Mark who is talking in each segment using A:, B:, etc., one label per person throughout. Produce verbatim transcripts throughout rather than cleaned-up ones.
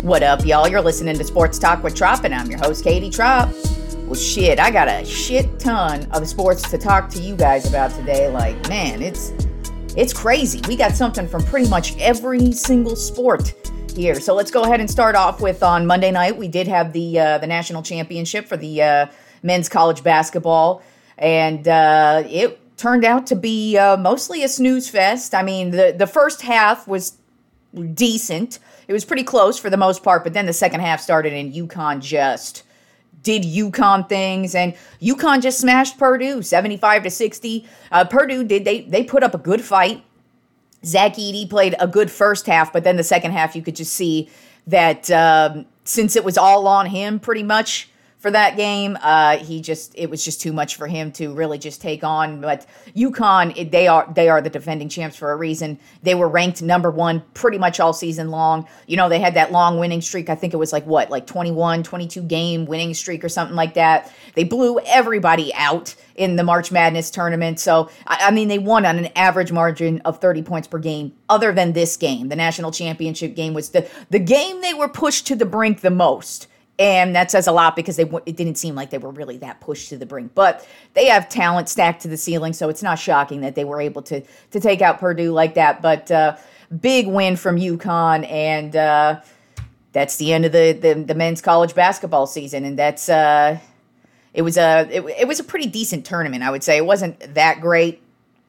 A: What up, y'all? You're listening to Sports Talk with Trop, and I'm your host, Katie Trop. Well, shit, I got a shit ton of sports to talk to you guys about today. Like, man, it's it's crazy. We got something from pretty much every single sport here. So let's go ahead and start off with on Monday night. We did have the uh, the national championship for the uh, men's college basketball, and uh, it turned out to be uh, mostly a snooze fest. I mean, the, the first half was decent. It was pretty close for the most part, but then the second half started and UConn just did UConn things, and UConn just smashed Purdue seventy-five to sixty. Uh, Purdue did, they they put up a good fight. Zach Edey played a good first half, but then the second half you could just see that um, since it was all on him pretty much for that game, uh, he just it was just too much for him to really just take on. But UConn, it, they are they are the defending champs for a reason. They were ranked number one pretty much all season long. You know, they had that long winning streak. I think it was like what, like twenty-one, twenty-two game winning streak or something like that. They blew everybody out in the March Madness tournament. So, I, I mean, they won on an average margin of thirty points per game. Other than this game, the national championship game was the the game they were pushed to the brink the most. And that says a lot because they it didn't seem like they were really that pushed to the brink. But they have talent stacked to the ceiling, so it's not shocking that they were able to to take out Purdue like that. But uh, big win from UConn, and uh, that's the end of the, the the men's college basketball season. And that's uh, it was a it, it was a pretty decent tournament, I would say. It wasn't that great,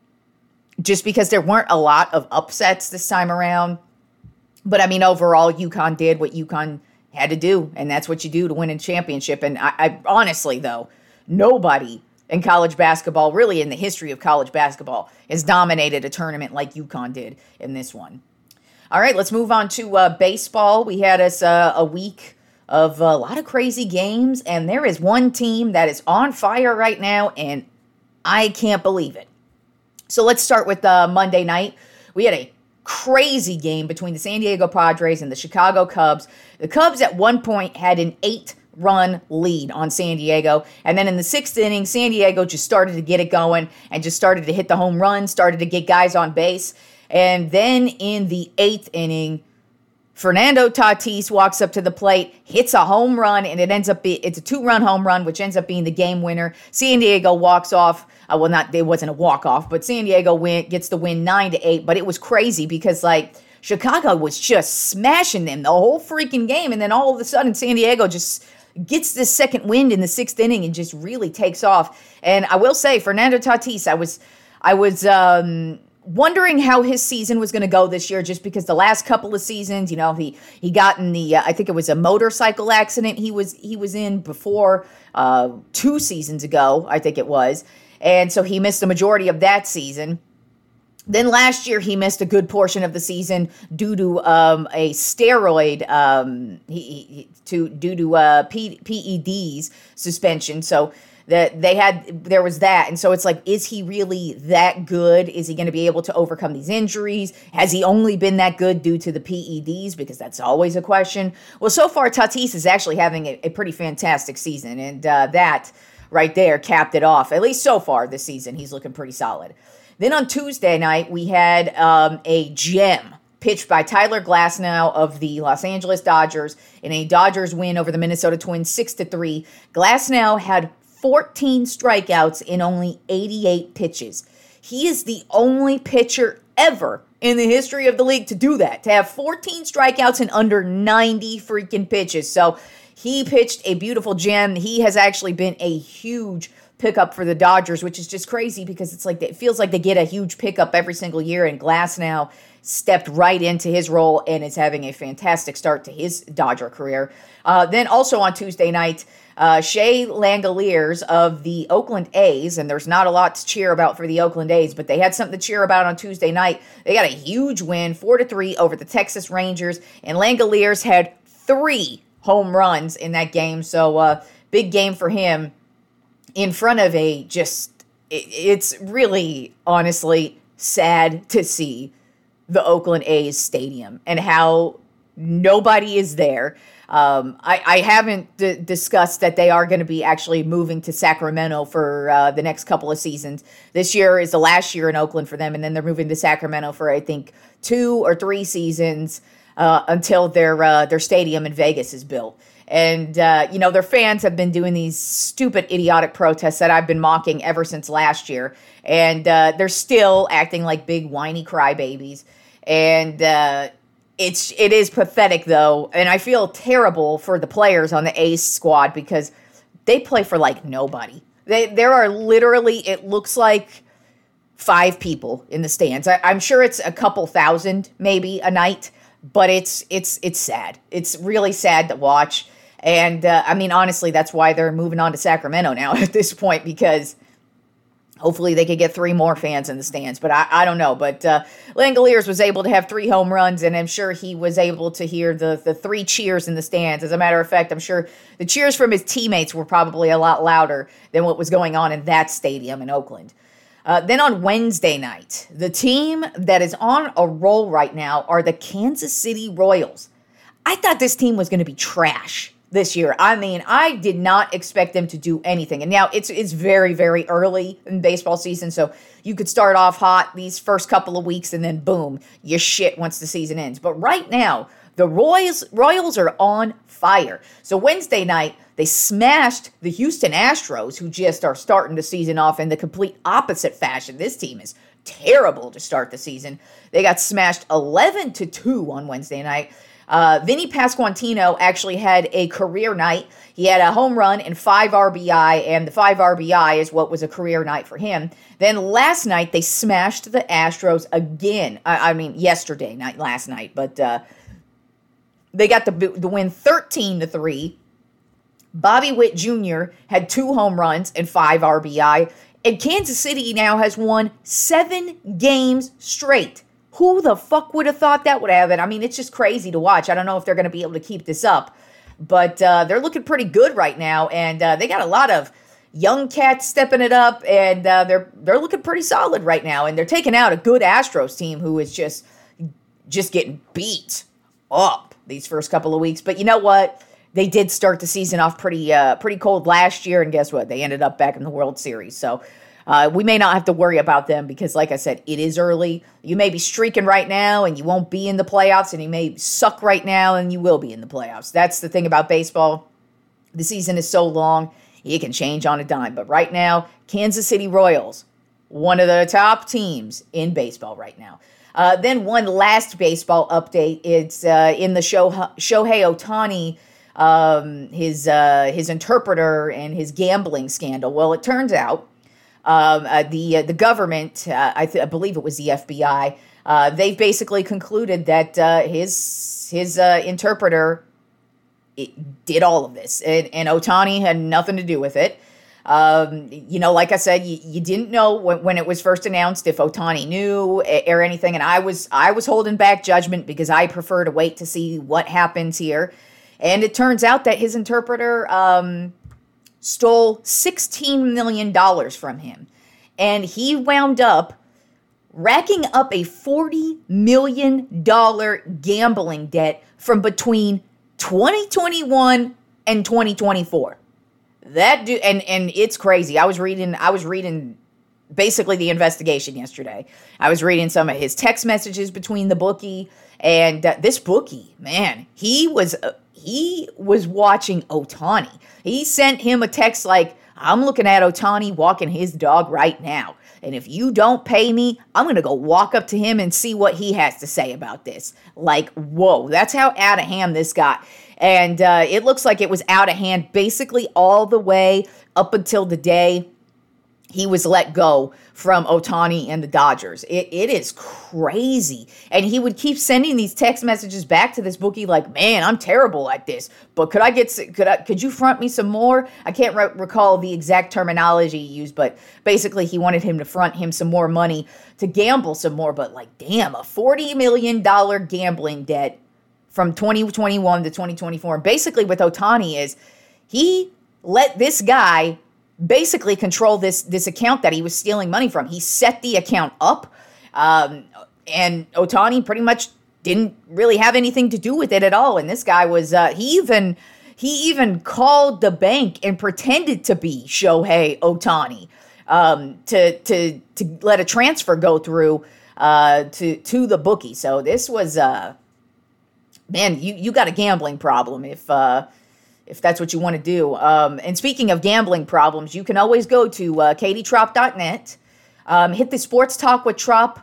A: just because there weren't a lot of upsets this time around. But I mean, overall, UConn did what UConn had to do, and that's what you do to win a championship. And I, I honestly, though, nobody in college basketball, really in the history of college basketball, has dominated a tournament like UConn did in this one. All right, let's move on to uh, baseball. We had us uh, a week of a lot of crazy games, and there is one team that is on fire right now, and I can't believe it. So let's start with uh, Monday night. We had a crazy game between the San Diego Padres and the Chicago Cubs. The Cubs at one point had an eight-run lead on San Diego, and then in the sixth inning, San Diego just started to get it going and just started to hit the home run, started to get guys on base, and then in the eighth inning, Fernando Tatis walks up to the plate, hits a home run, and it ends up being it's a two-run home run, which ends up being the game winner. San Diego walks off. Uh, well, not it wasn't a walk-off, but San Diego win, gets the win nine to eight. But it was crazy because, like, Chicago was just smashing them the whole freaking game, and then all of a sudden San Diego just gets this second wind in the sixth inning and just really takes off. And I will say, Fernando Tatis, I was, I was. Um, wondering how his season was going to go this year, just because the last couple of seasons, you know, he he got in the uh, I think it was a motorcycle accident he was he was in before uh, two seasons ago, I think it was, and so he missed the majority of that season. Then last year he missed a good portion of the season due to um, a steroid um, he, he, to due to uh, P, PEDs suspension. So. That they had, there was that. And so it's like, is he really that good? Is he going to be able to overcome these injuries? Has he only been that good due to the P E Ds? Because that's always a question. Well, so far, Tatis is actually having a, a pretty fantastic season. And uh, that right there capped it off. At least so far this season, he's looking pretty solid. Then on Tuesday night, we had um, a gem pitched by Tyler Glasnow of the Los Angeles Dodgers in a Dodgers win over the Minnesota Twins six to three. Glasnow had fourteen strikeouts in only eighty-eight pitches. He is the only pitcher ever in the history of the league to do that, to have fourteen strikeouts in under ninety freaking pitches. So he pitched a beautiful gem. He has actually been a huge pickup for the Dodgers, which is just crazy because it's like it feels like they get a huge pickup every single year, and Glasnow stepped right into his role and is having a fantastic start to his Dodger career. Uh, then also on Tuesday night, Uh, Shea Langoliers of the Oakland A's, and there's not a lot to cheer about for the Oakland A's, but they had something to cheer about on Tuesday night. They got a huge win, four to three over the Texas Rangers, and Langoliers had three home runs in that game, so uh, big game for him in front of a just, it, it's really, honestly, sad to see the Oakland A's stadium and how nobody is there. Um, I, I haven't d- discussed that they are going to be actually moving to Sacramento for uh, the next couple of seasons. This year is the last year in Oakland for them, and then they're moving to Sacramento for, I think, two or three seasons. uh, until their uh, their stadium in Vegas is built. And, uh, you know, their fans have been doing these stupid, idiotic protests that I've been mocking ever since last year. And uh, they're still acting like big, whiny crybabies. And uh, it's, it is pathetic, though. And I feel terrible for the players on the A's squad because they play for, like, nobody. They, there are literally, it looks like five people in the stands. I, I'm sure it's a couple thousand, maybe, a night. But it's it's it's sad. It's really sad to watch. And, uh, I mean, honestly, that's why they're moving on to Sacramento now at this point, because hopefully they could get three more fans in the stands. But I, I don't know. But uh, Langoliers was able to have three home runs, and I'm sure he was able to hear the, the three cheers in the stands. As a matter of fact, I'm sure the cheers from his teammates were probably a lot louder than what was going on in that stadium in Oakland. Uh, then on Wednesday night, the team that is on a roll right now are the Kansas City Royals. I thought this team was going to be trash this year. I mean, I did not expect them to do anything. And now it's it's very, very early in baseball season, so you could start off hot these first couple of weeks and then boom, you shit once the season ends. But right now, the Royals Royals are on fire. So Wednesday night, they smashed the Houston Astros, who just are starting the season off in the complete opposite fashion. This team is terrible to start the season. They got smashed eleven to two on Wednesday night. Uh, Vinny Pasquantino actually had a career night. He had a home run and five R B I, and the five R B I is what was a career night for him. Then last night, they smashed the Astros again. I, I mean, yesterday night, last night, but uh, they got the, the win thirteen to three. Bobby Witt Junior had two home runs and five R B I. And Kansas City now has won seven games straight. Who the fuck would have thought that would happen? I mean, it's just crazy to watch. I don't know if they're going to be able to keep this up. But uh, they're looking pretty good right now. And uh, they got a lot of young cats stepping it up. And uh, they're they're looking pretty solid right now. And they're taking out a good Astros team who is just, just getting beat up these first couple of weeks. But you know what? They did start the season off pretty uh, pretty cold last year, and guess what? They ended up back in the World Series. So uh, we may not have to worry about them because, like I said, it is early. You may be streaking right now, and you won't be in the playoffs, and you may suck right now, and you will be in the playoffs. That's the thing about baseball. The season is so long, it can change on a dime. But right now, Kansas City Royals, one of the top teams in baseball right now. Uh, then one last baseball update. It's uh, in the show Shohei Ohtani, Um, his uh, his interpreter and his gambling scandal. Well, it turns out um, uh, the uh, the government, uh, I, th- I believe it was the F B I, uh, they've basically concluded that uh, his his uh, interpreter it, did all of this, and, and Ohtani had nothing to do with it. Um, you know, like I said, you, you didn't know when, when it was first announced if Ohtani knew or anything, and I was I was holding back judgment because I prefer to wait to see what happens here. And it turns out that his interpreter um, stole sixteen million dollars from him. And he wound up racking up a forty million dollars gambling debt from between twenty twenty-one and twenty twenty-four. That dude, and, and it's crazy. I was reading, I was reading basically the investigation yesterday. I was reading some of his text messages between the bookie and uh, this bookie, man, he was... Uh, He was watching Ohtani. He sent him a text like, I'm looking at Ohtani walking his dog right now. And if you don't pay me, I'm going to go walk up to him and see what he has to say about this. Like, whoa, that's how out of hand this got. And uh, it looks like it was out of hand basically all the way up until the day he was let go from Ohtani and the Dodgers. It, it is crazy. And he would keep sending these text messages back to this bookie like, man, I'm terrible at this, but could I get, could I, could you front me some more? I can't re- recall the exact terminology he used, but basically he wanted him to front him some more money to gamble some more. But like, damn, a forty million dollars gambling debt from twenty twenty-one to twenty twenty-four. And basically with Ohtani is he let this guy basically control this this account that he was stealing money from. He set the account up, um, and Ohtani pretty much didn't really have anything to do with it at all. And this guy was, uh, he even he even called the bank and pretended to be Shohei Ohtani um, to to to let a transfer go through uh, to to the bookie. So this was uh, man, you, you got a gambling problem if uh, if that's what you want to do. Um, and speaking of gambling problems, you can always go to uh, katie trop dot net, um, hit the Sports Talk with Trop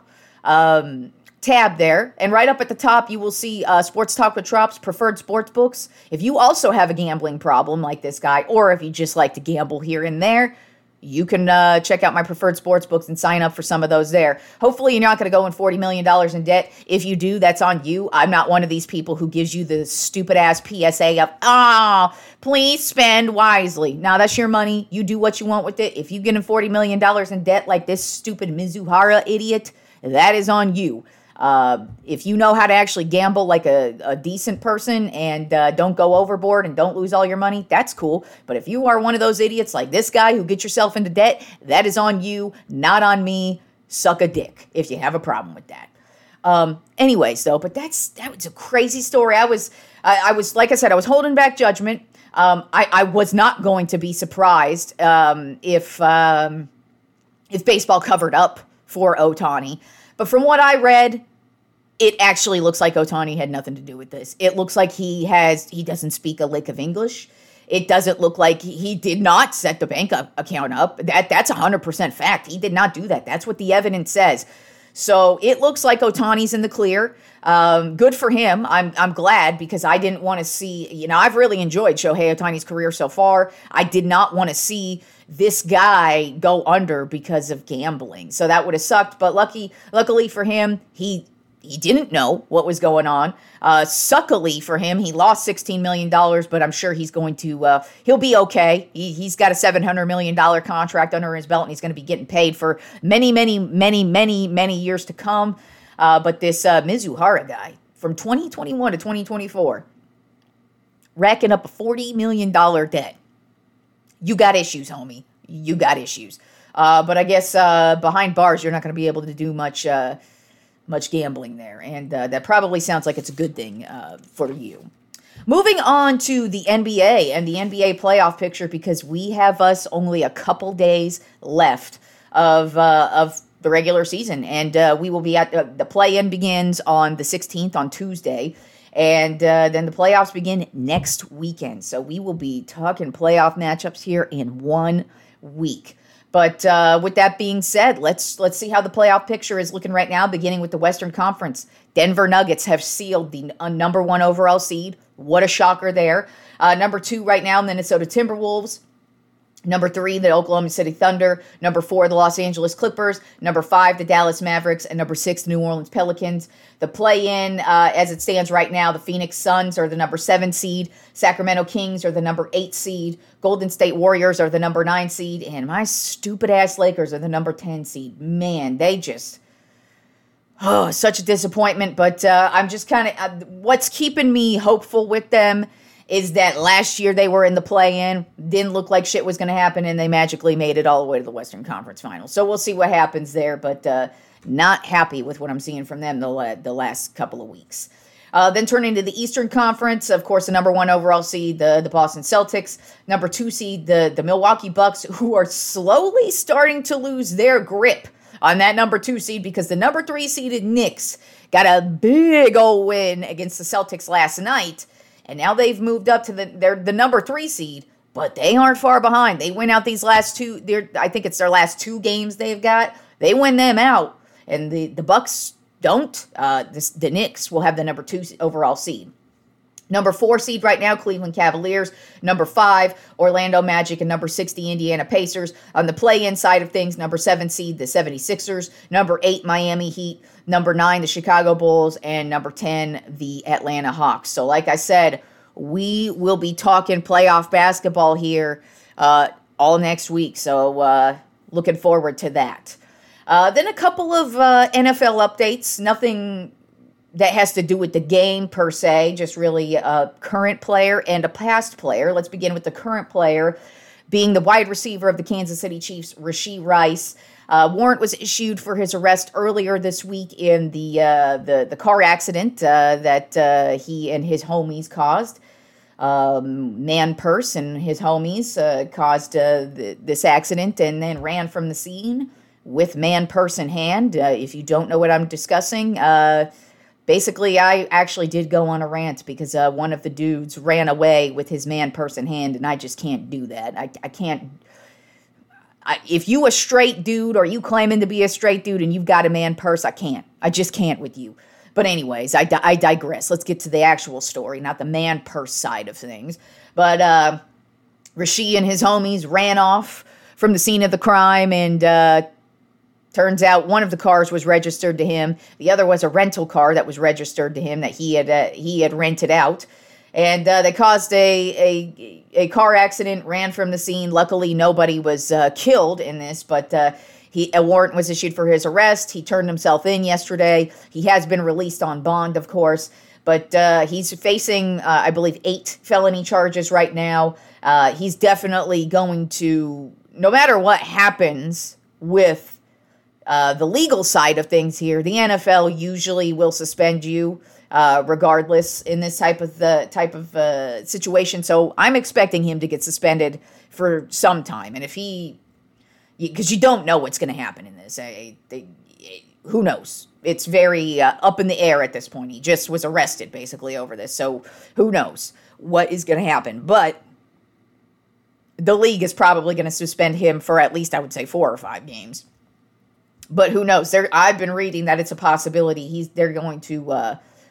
A: um, tab there, and right up at the top, you will see uh, Sports Talk with Trop's preferred sports books. If you also have a gambling problem like this guy, or if you just like to gamble here and there, you can uh, check out my preferred sports books and sign up for some of those there. Hopefully you're not going to go in forty million dollars in debt. If you do, that's on you. I'm not one of these people who gives you the stupid-ass P S A of, oh, please spend wisely. Now, that's your money. You do what you want with it. If you get in forty million dollars in debt like this stupid Mizuhara idiot, that is on you. Uh, if you know how to actually gamble like a, a decent person and uh, don't go overboard and don't lose all your money, that's cool. But if you are one of those idiots like this guy who get yourself into debt, that is on you, not on me. Suck a dick if you have a problem with that. Um, anyways, though, but that's that was a crazy story. I was, I, I was like I said, I was holding back judgment. Um, I, I was not going to be surprised um, if um, if baseball covered up for Ohtani. But from what I read, it actually looks like Ohtani had nothing to do with this. It looks like he has, he doesn't speak a lick of English. It doesn't look like he, he did not set the bank up, account up. That That's one hundred percent fact. He did not do that. That's what the evidence says. So it looks like Ohtani's in the clear. Um, good for him. I'm I'm glad because I didn't want to see, you know, I've really enjoyed Shohei Ohtani's career so far. I did not want to see this guy go under because of gambling. So that would have sucked. But lucky, luckily for him, he he didn't know what was going on. Uh, suckily for him, he lost sixteen million dollars, but I'm sure he's going to, uh, he'll be okay. He, he's got a seven hundred million dollars contract under his belt, and he's going to be getting paid for many, many, many, many, many years to come. Uh, but this uh, Mizuhara guy, from twenty twenty-one to twenty twenty-four, racking up a forty million dollars debt. You got issues, homie. You got issues. Uh, but I guess uh, behind bars, you're not going to be able to do much uh, much gambling there. And uh, that probably sounds like it's a good thing uh, for you. Moving on to the N B A and the N B A playoff picture, because we have us only a couple days left of uh, of the regular season. And uh, we will be at, uh, the play-in begins on the sixteenth, on Tuesday. And uh, then the playoffs begin next weekend. So we will be talking playoff matchups here in one week. But uh, with that being said, let's let's see how the playoff picture is looking right now, beginning with the Western Conference. Denver Nuggets have sealed the uh, number one overall seed. What a shocker there. Uh, number two right now, Minnesota Timberwolves. Number three, the Oklahoma City Thunder. Number four, the Los Angeles Clippers. Number five, the Dallas Mavericks. And number six, the New Orleans Pelicans. The play-in, uh, as it stands right now, the Phoenix Suns are the number seven seed. Sacramento Kings are the number eight seed. Golden State Warriors are the number nine seed. And my stupid-ass Lakers are the number ten seed. Man, they just... Oh, such a disappointment. But uh, I'm just kind of... Uh, what's keeping me hopeful with them is that last year they were in the play-in, didn't look like shit was going to happen, and they magically made it all the way to the Western Conference Finals. So we'll see what happens there, but uh, not happy with what I'm seeing from them the, la- the last couple of weeks. Uh, then turning to the Eastern Conference, of course, the number one overall seed, the, the Boston Celtics. Number two seed, the, the Milwaukee Bucks, who are slowly starting to lose their grip on that number two seed because the number three seeded Knicks got a big old win against the Celtics last night. And now they've moved up to the they're the number three seed, but they aren't far behind. They win out these last two. I think it's their last two games they've got. They win them out, and the the Bucks don't. Uh, the, the Knicks will have the number two overall seed. Number four seed right now, Cleveland Cavaliers. Number five, Orlando Magic. And number six, the Indiana Pacers. On the play-in side of things, number seven seed, the seventy-sixers. Number eight, Miami Heat. Number nine, the Chicago Bulls. And number ten, the Atlanta Hawks. So like I said, we will be talking playoff basketball here uh, all next week. So uh, looking forward to that. Uh, then a couple of uh, N F L updates. Nothing that has to do with the game per se, just really a current player and a past player. Let's begin with the current player, being the wide receiver of the Kansas City Chiefs, Rashee Rice. Uh, warrant was issued for his arrest earlier this week in the uh, the, the car accident uh, that uh, he and his homies caused. Um, Man Purse and his homies uh, caused uh, th- this accident and then ran from the scene with Man Purse in hand. Uh, if you don't know what I'm discussing, uh, basically, I actually did go on a rant because uh, one of the dudes ran away with his man-purse in hand, and I just can't do that. I, I can't... I, if you a straight dude or you claiming to be a straight dude and you've got a man purse, I can't. I just can't with you. But anyways, I, di- I digress. Let's get to the actual story, not the man purse side of things. But uh, Rashid and his homies ran off from the scene of the crime, and uh, turns out one of the cars was registered to him. The other was a rental car that was registered to him that he had uh, he had rented out. And uh, they caused a, a a car accident, ran from the scene. Luckily, nobody was uh, killed in this, but uh, he a warrant was issued for his arrest. He turned himself in yesterday. He has been released on bond, of course, but uh, he's facing, uh, I believe, eight felony charges right now. Uh, he's definitely going to, no matter what happens with uh, the legal side of things here, the N F L usually will suspend you Uh, regardless in this type of the type of uh, situation. So I'm expecting him to get suspended for some time. And if he, because you don't know what's going to happen in this. I, they, who knows? It's very uh, up in the air at this point. He just was arrested basically over this. So who knows what is going to happen? But the league is probably going to suspend him for at least, I would say, four or five games. But who knows? There, I've been reading that it's a possibility. He's they're going to uh,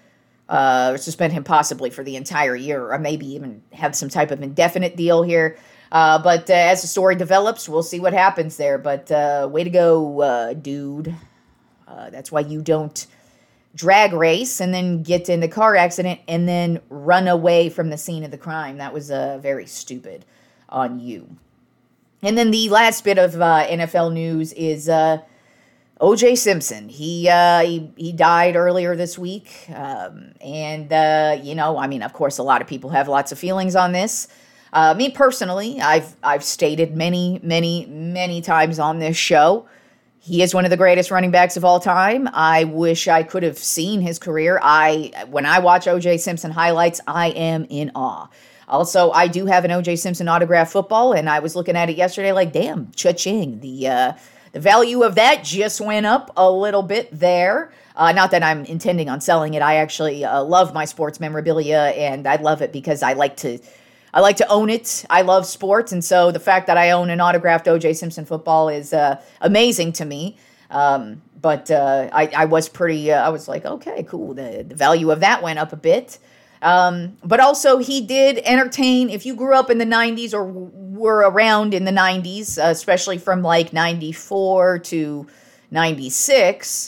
A: Uh, suspend him possibly for the entire year, or maybe even have some type of indefinite deal here. Uh, but uh, as the story develops, we'll see what happens there. But uh, way to go, uh, dude. Uh, that's why you don't drag race and then get in a car accident and then run away from the scene of the crime. That was uh, very stupid on you. And then the last bit of uh, N F L news is Uh, O J Simpson. He, uh, he he died earlier this week, um, and uh, you know, I mean, of course, a lot of people have lots of feelings on this. Uh, me personally, I've I've stated many, many, many times on this show, he is one of the greatest running backs of all time. I wish I could have seen his career. I when I watch O J Simpson highlights, I am in awe. Also, I do have an O J Simpson autographed football, and I was looking at it yesterday, like, damn, cha-ching, the. Uh, The value of that just went up a little bit there. Uh, not that I'm intending on selling it. I actually uh, love my sports memorabilia, and I love it because I like to, I like to own it. I love sports, and so the fact that I own an autographed O J Simpson football is uh, amazing to me. Um, but uh, I, I was pretty. Uh, I was like, okay, cool. The the value of that went up a bit. Um, but also, he did entertain. If you grew up in the nineties or w- were around in the nineties, uh, especially from like ninety-four to ninety-six,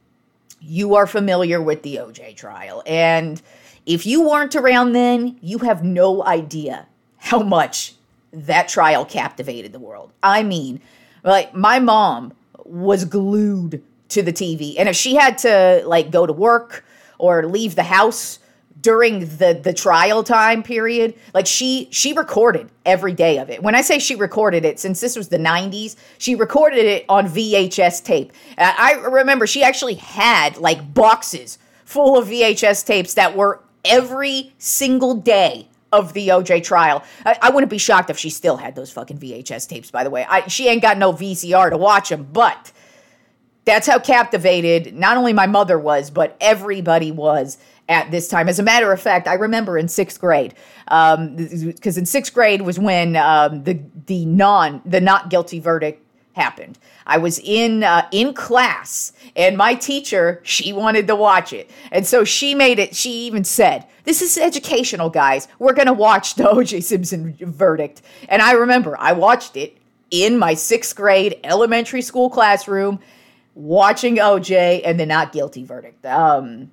A: you are familiar with the O J trial. And if you weren't around then, you have no idea how much that trial captivated the world. I mean, like, my mom was glued to the T V. And if she had to, like, go to work or leave the house during the, the trial time period, like she she recorded every day of it. When I say she recorded it, since this was the nineties, she recorded it on V H S tape. Uh, I remember she actually had like boxes full of V H S tapes that were every single day of the O J trial. I, I wouldn't be shocked if she still had those fucking V H S tapes, by the way. I, she ain't got no V C R to watch them, but that's how captivated not only my mother was, but everybody was at this time. As a matter of fact, I remember in sixth grade, um, because in sixth grade was when um, the the non the not guilty verdict happened. I was in uh, in class, and my teacher, she wanted to watch it, and so she made it. She even said, "This is educational, guys. We're gonna watch the O J Simpson verdict." And I remember I watched it in my sixth grade elementary school classroom, watching O J and the not guilty verdict. Um,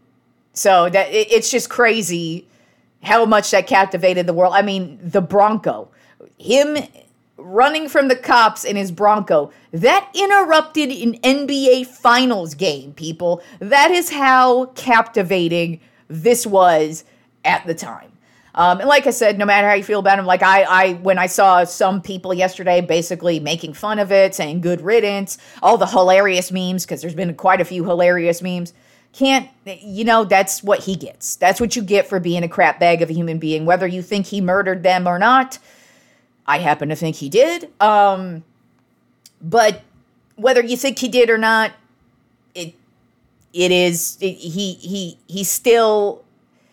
A: So that it, it's just crazy how much that captivated the world. I mean, the Bronco, him running from the cops in his Bronco, that interrupted an N B A Finals game, people. That is how captivating this was at the time. Um, and like I said, no matter how you feel about him, like I, I, when I saw some people yesterday basically making fun of it, saying good riddance, all the hilarious memes, because there's been quite a few hilarious memes. Can't, you know, that's what he gets. That's what you get for being a crap bag of a human being, whether you think he murdered them or not. I happen to think he did. Um, but whether you think he did or not, it it is, it, he, he, he still,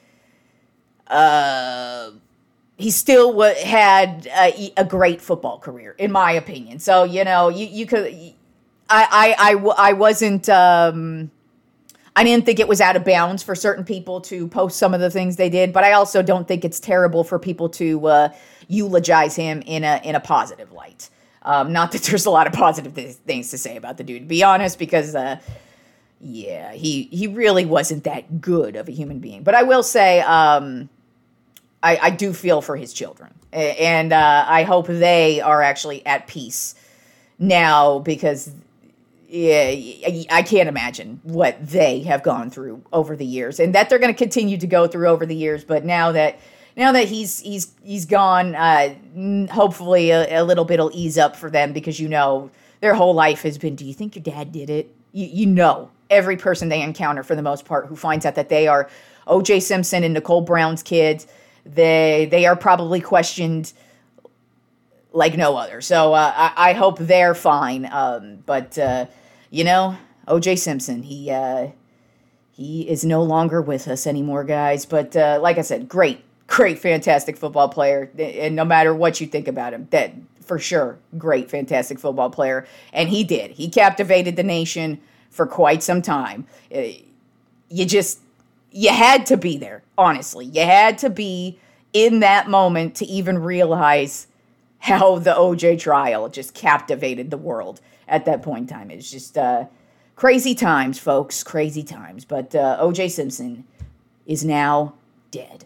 A: uh, he still w- had a, a great football career, in my opinion. So, you know, you, you could, I, I, I, I wasn't, um, I didn't think it was out of bounds for certain people to post some of the things they did, but I also don't think it's terrible for people to uh, eulogize him in a in a positive light. Um, not that there's a lot of positive th- things to say about the dude, to be honest, because uh, yeah, he he really wasn't that good of a human being. But I will say, um, I, I do feel for his children, and uh, I hope they are actually at peace now, because yeah, I can't imagine what they have gone through over the years, and that they're going to continue to go through over the years. But now that now that he's he's he's gone, uh, hopefully a, a little bit will ease up for them, because you know their whole life has been, do you think your dad did it? You, you know, every person they encounter, for the most part, who finds out that they are O J Simpson and Nicole Brown's kids, they they are probably questioned like no other. So uh, I, I hope they're fine. Um, but, uh, you know, O J Simpson, he uh, he is no longer with us anymore, guys. But uh, like I said, great, great, fantastic football player. And no matter what you think about him, that for sure, great, fantastic football player. And he did. He captivated the nation for quite some time. Uh, you just, you had to be there, honestly. You had to be in that moment to even realize how the O J trial just captivated the world at that point in time. It's just uh, crazy times, folks, crazy times. But uh, O J Simpson is now dead.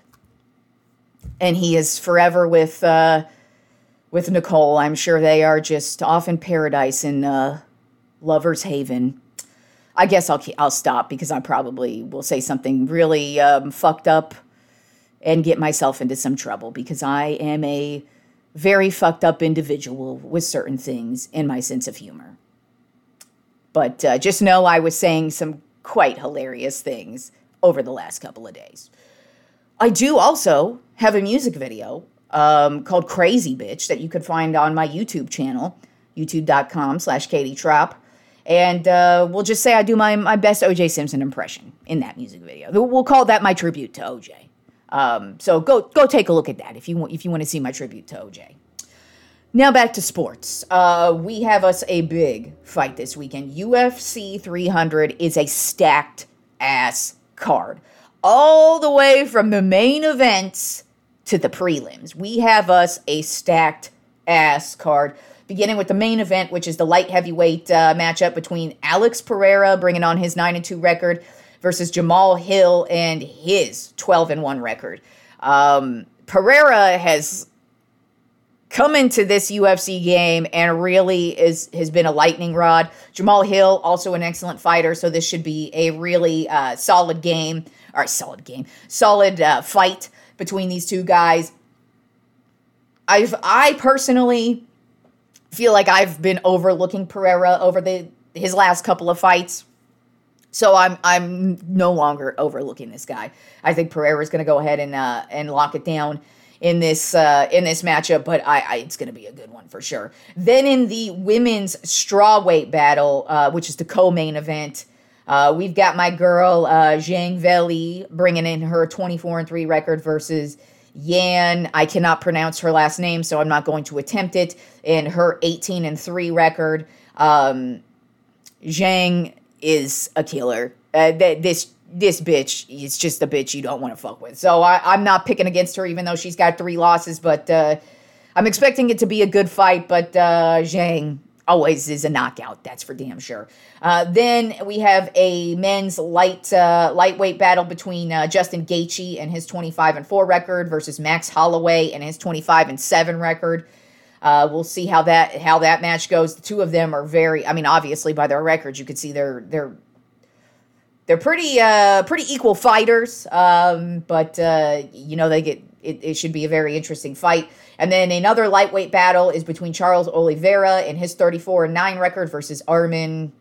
A: And he is forever with uh, with Nicole. I'm sure they are just off in paradise in uh, Lover's Haven. I guess I'll I'll stop, because I probably will say something really um, fucked up and get myself into some trouble, because I am a very fucked up individual with certain things in my sense of humor. But uh, just know I was saying some quite hilarious things over the last couple of days. I do also have a music video um, called Crazy Bitch that you could find on my YouTube channel, youtube.com slash Katie Trop. And uh, we'll just say I do my, my best O J Simpson impression in that music video. We'll call that my tribute to O J. Um, so go go take a look at that if you want if you want to see my tribute to O J. Now back to sports. Uh, we have us a big fight this weekend. U F C three hundred is a stacked ass card, all the way from the main events to the prelims. We have us a stacked ass card, beginning with the main event, which is the light heavyweight uh, matchup between Alex Pereira, bringing on his nine and two record, versus Jamal Hill and his twelve and one record. Um, Pereira has come into this U F C game and really is has been a lightning rod. Jamal Hill, also an excellent fighter, so this should be a really uh, solid game, or solid game, solid uh, fight between these two guys. I've I personally feel like I've been overlooking Pereira over the his last couple of fights. So I'm I'm no longer overlooking this guy. I think Pereira is going to go ahead and uh, and lock it down in this uh, in this matchup, but I, I it's going to be a good one for sure. Then in the women's strawweight battle, uh, which is the co-main event, uh, we've got my girl uh, Zhang Weili bringing in her twenty-four and three record versus Yan. I cannot pronounce her last name, so I'm not going to attempt it. And her eighteen and three record. Um, Zhang is a killer. Uh, th- this this bitch is just a bitch you don't want to fuck with. So I, I'm not picking against her, even though she's got three losses. But uh, I'm expecting it to be a good fight. But uh, Zhang always is a knockout. That's for damn sure. Uh, then we have a men's light uh, lightweight battle between uh, Justin Gaethje and his twenty-five and four record versus Max Holloway and his twenty-five and seven record. Uh, we'll see how that how that match goes. The two of them are very, I mean, obviously by their records, you could see they're they're they're pretty uh, pretty equal fighters. Um, but uh, you know, they get it, it should be a very interesting fight. And then another lightweight battle is between Charles Oliveira and his thirty-four and nine record versus Armin.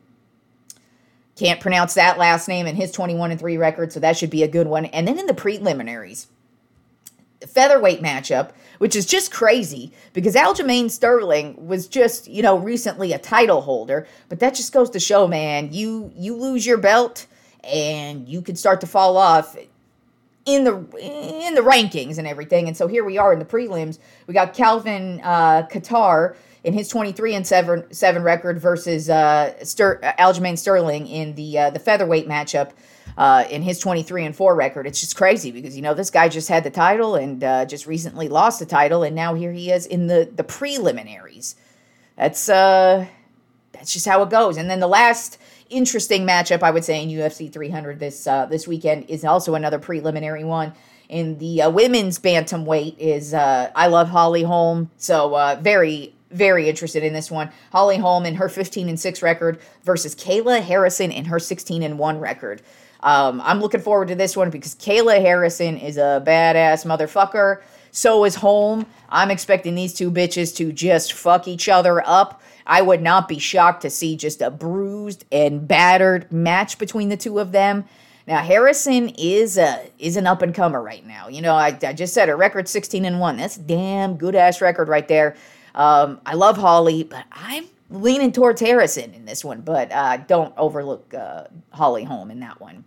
A: Can't pronounce that last name, and his twenty-one and three record, so that should be a good one. And then in the preliminaries, featherweight matchup, which is just crazy because Aljamain Sterling was just, you know, recently a title holder, but that just goes to show, man, you you lose your belt and you could start to fall off in the in the rankings and everything. And so here we are in the prelims. We got Calvin uh, Kattar in his twenty-three and seven record versus uh, Ster- Aljamain Sterling in the uh, the featherweight matchup uh, in his twenty-three and four record. It's just crazy because, you know, this guy just had the title and uh, just recently lost the title, and now here he is in the the preliminaries. That's uh that's just how it goes. And then the last interesting matchup, I would say, in U F C three hundred this uh, this weekend is also another preliminary one. In the uh, women's bantamweight is uh, I love Holly Holm, so uh, very very interested in this one. Holly Holm in her fifteen and six record versus Kayla Harrison in her sixteen and one record. Um, I'm looking forward to this one because Kayla Harrison is a badass motherfucker. So is Holm. I'm expecting these two bitches to just fuck each other up. I would not be shocked to see just a bruised and battered match between the two of them. Now, Harrison is a is an up-and-comer right now. You know, I, I just said her record sixteen and one. That's a damn good-ass record right there. Um, I love Holly, but I'm leaning towards Harrison in this one. But uh, don't overlook uh, Holly Holm in that one.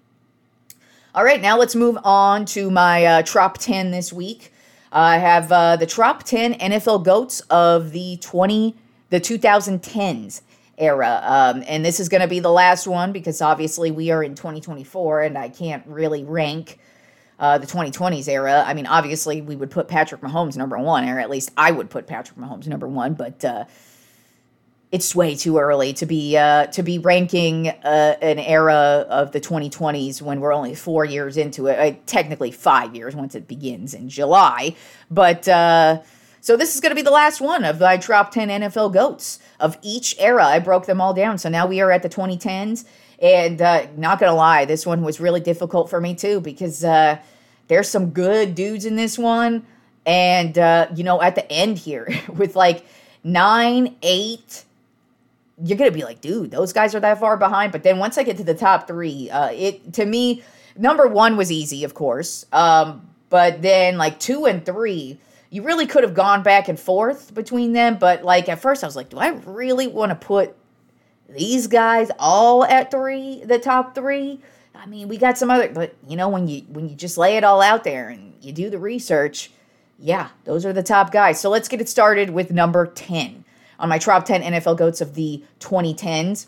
A: All right, now let's move on to my uh, top ten this week. I have uh, the top ten N F L GOATs of the twenty the twenty tens era. Um, and this is going to be the last one because obviously we are in twenty twenty-four and I can't really rank uh, the twenty twenties era. I mean, obviously we would put Patrick Mahomes number one, or at least I would put Patrick Mahomes number one, but uh, it's way too early to be uh, to be ranking uh, an era of the twenty twenties when we're only four years into it. Uh, technically five years once it begins in July. But uh, so this is going to be the last one of my top ten N F L GOATs of each era. I broke them all down. So now we are at the twenty tens. And uh, not going to lie, this one was really difficult for me too because uh, there's some good dudes in this one. And, uh, you know, at the end here with like nine, eight... you're going to be like, dude, those guys are that far behind. But then once I get to the top three, uh, it to me, number one was easy, of course. Um, but then like two and three, you really could have gone back and forth between them. But like at first I was like, do I really want to put these guys all at three, the top three? I mean, we got some other, but you know, when you when you just lay it all out there and you do the research, yeah, those are the top guys. So let's get it started with number ten. On my top ten N F L GOATs of the twenty tens,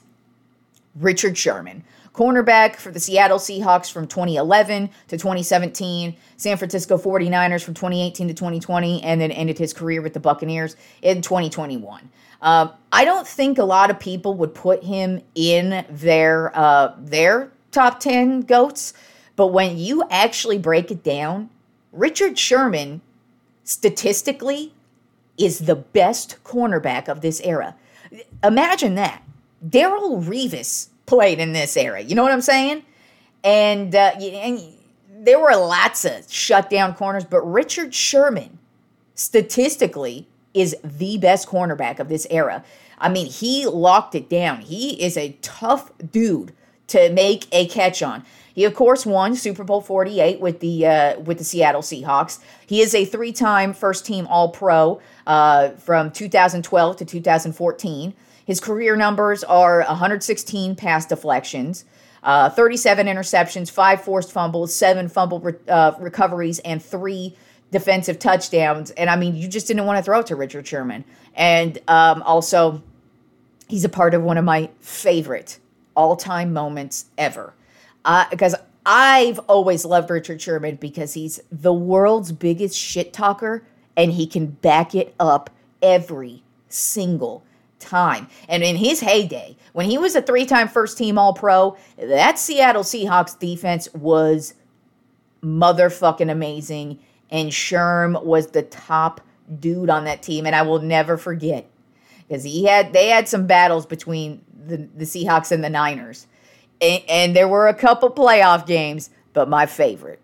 A: Richard Sherman. Cornerback for the Seattle Seahawks from twenty eleven to twenty seventeen, San Francisco forty-niners from twenty eighteen to twenty twenty, and then ended his career with the Buccaneers in twenty twenty-one. Um, I don't think a lot of people would put him in their uh, their top ten GOATs, but when you actually break it down, Richard Sherman, statistically, is the best cornerback of this era. Imagine that. Darrelle Revis played in this era. You know what I'm saying? And, uh, and there were lots of shutdown corners, but Richard Sherman, statistically, is the best cornerback of this era. I mean, he locked it down. He is a tough dude to make a catch on. He, of course, won Super Bowl forty-eight with the uh, with the Seattle Seahawks. He is a three-time first-team All-Pro uh, from two thousand twelve to two thousand fourteen. His career numbers are one hundred sixteen pass deflections, uh, thirty-seven interceptions, five forced fumbles, seven fumble re- uh, recoveries, and three defensive touchdowns. And, I mean, you just didn't want to throw it to Richard Sherman. And um, also, he's a part of one of my favorite all-time moments ever. Uh, because I've always loved Richard Sherman because he's the world's biggest shit talker and he can back it up every single time. And in his heyday, when he was a three-time first-team All-Pro, that Seattle Seahawks defense was motherfucking amazing, and Sherm was the top dude on that team, and I will never forget because he had they had some battles between the, the Seahawks and the Niners. And, and there were a couple playoff games, but my favorite,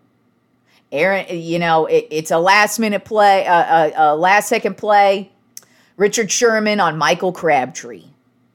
A: Aaron, you know, it, it's a last-minute play, uh, a, a last-second play, Richard Sherman on Michael Crabtree.